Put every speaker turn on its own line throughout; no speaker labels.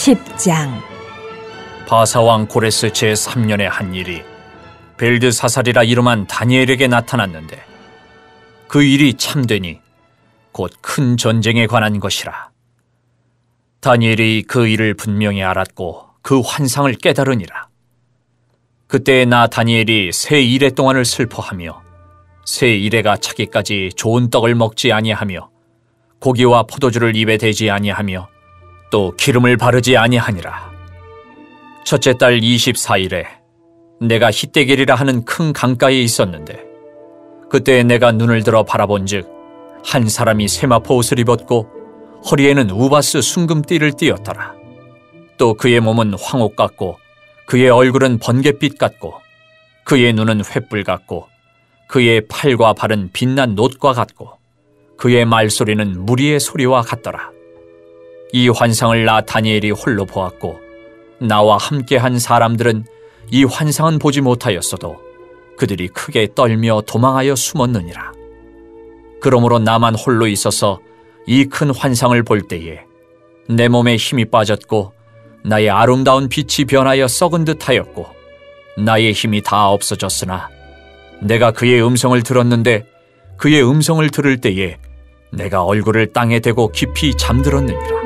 10장.
바사왕 고레스 제3년의 한 일이 벨드사살이라 이름한 다니엘에게 나타났는데 그 일이 참되니 곧 큰 전쟁에 관한 것이라. 다니엘이 그 일을 분명히 알았고 그 환상을 깨달으니라. 그때 나 다니엘이 새 이레 동안을 슬퍼하며 새 이레가 차기까지 좋은 떡을 먹지 아니하며 고기와 포도주를 입에 대지 아니하며 또 기름을 바르지 아니하니라. 첫째 달 24일에 내가 히데겔이라 하는 큰 강가에 있었는데 그때 내가 눈을 들어 바라본즉 한 사람이 세마포 옷을 입었고 허리에는 우바스 순금띠를 띠었더라. 또 그의 몸은 황옥 같고 그의 얼굴은 번갯빛 같고 그의 눈은 횃불 같고 그의 팔과 발은 빛난 놋과 같고 그의 말소리는 무리의 소리와 같더라. 이 환상을 나 다니엘이 홀로 보았고 나와 함께한 사람들은 이 환상은 보지 못하였어도 그들이 크게 떨며 도망하여 숨었느니라. 그러므로 나만 홀로 있어서 이 큰 환상을 볼 때에 내 몸에 힘이 빠졌고 나의 아름다운 빛이 변하여 썩은 듯하였고 나의 힘이 다 없어졌으나 내가 그의 음성을 들었는데 그의 음성을 들을 때에 내가 얼굴을 땅에 대고 깊이 잠들었느니라.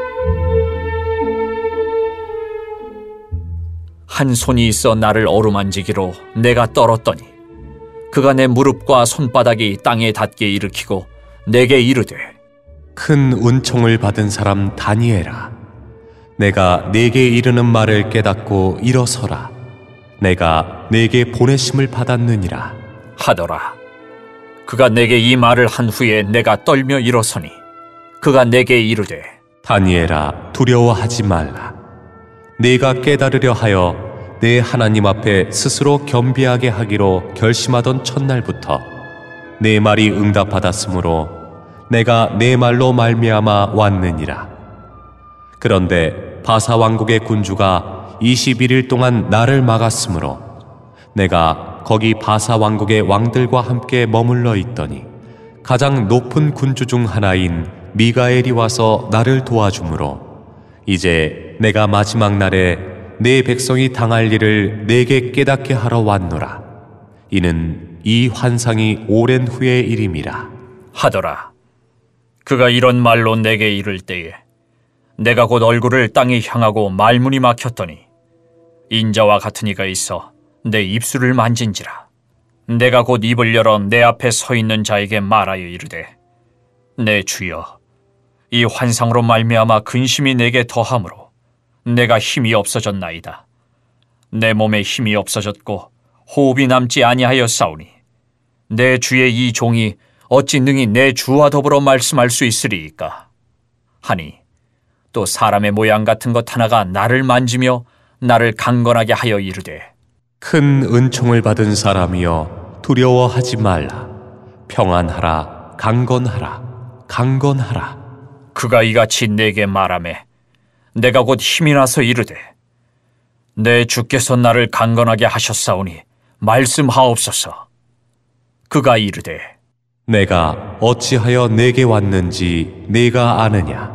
한 손이 있어 나를 어루만지기로 내가 떨었더니 그가 내 무릎과 손바닥이 땅에 닿게 일으키고 내게 이르되
큰 은총을 받은 사람 다니엘아, 내가 네게 이르는 말을 깨닫고 일어서라. 내가 네게 보내심을 받았느니라
하더라. 그가 내게 이 말을 한 후에 내가 떨며 일어서니 그가 내게 이르되
다니엘아, 두려워하지 말라. 네가 깨달으려 하여 내 하나님 앞에 스스로 겸비하게 하기로 결심하던 첫날부터 내 말이 응답받았으므로 내가 내 말로 말미암아 왔느니라. 그런데 바사 왕국의 군주가 21일 동안 나를 막았으므로 내가 거기 바사 왕국의 왕들과 함께 머물러 있더니 가장 높은 군주 중 하나인 미가엘이 와서 나를 도와주므로 이제 내가 마지막 날에 내 백성이 당할 일을 내게 깨닫게 하러 왔노라. 이는 이 환상이 오랜 후의 일임이라
하더라. 그가 이런 말로 내게 이를 때에 내가 곧 얼굴을 땅에 향하고 말문이 막혔더니 인자와 같은 이가 있어 내 입술을 만진지라. 내가 곧 입을 열어 내 앞에 서 있는 자에게 말하여 이르되 내 주여, 이 환상으로 말미암아 근심이 내게 더하므로 내가 힘이 없어졌나이다. 내 몸에 힘이 없어졌고 호흡이 남지 아니하여 싸우니 내 주의 이 종이 어찌 능히 내 주와 더불어 말씀할 수 있으리이까 하니 또 사람의 모양 같은 것 하나가 나를 만지며 나를 강건하게 하여 이르되
큰 은총을 받은 사람이여, 두려워하지 말라. 평안하라. 강건하라. 강건하라.
그가 이같이 내게 말하매 내가 곧 힘이 나서 이르되 내 주께서 나를 강건하게 하셨사오니 말씀하옵소서. 그가 이르되
내가 어찌하여 내게 왔는지 네가 아느냐.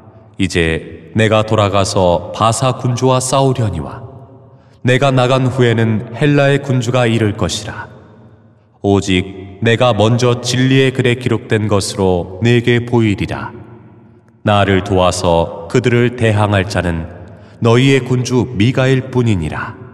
이제 내가 돌아가서 바사 군주와 싸우려니와 내가 나간 후에는 헬라의 군주가 이를 것이라. 오직 내가 먼저 진리의 글에 기록된 것으로 네게 보이리라. 나를 도와서 그들을 대항할 자는 너희의 군주 미가엘 뿐이니라.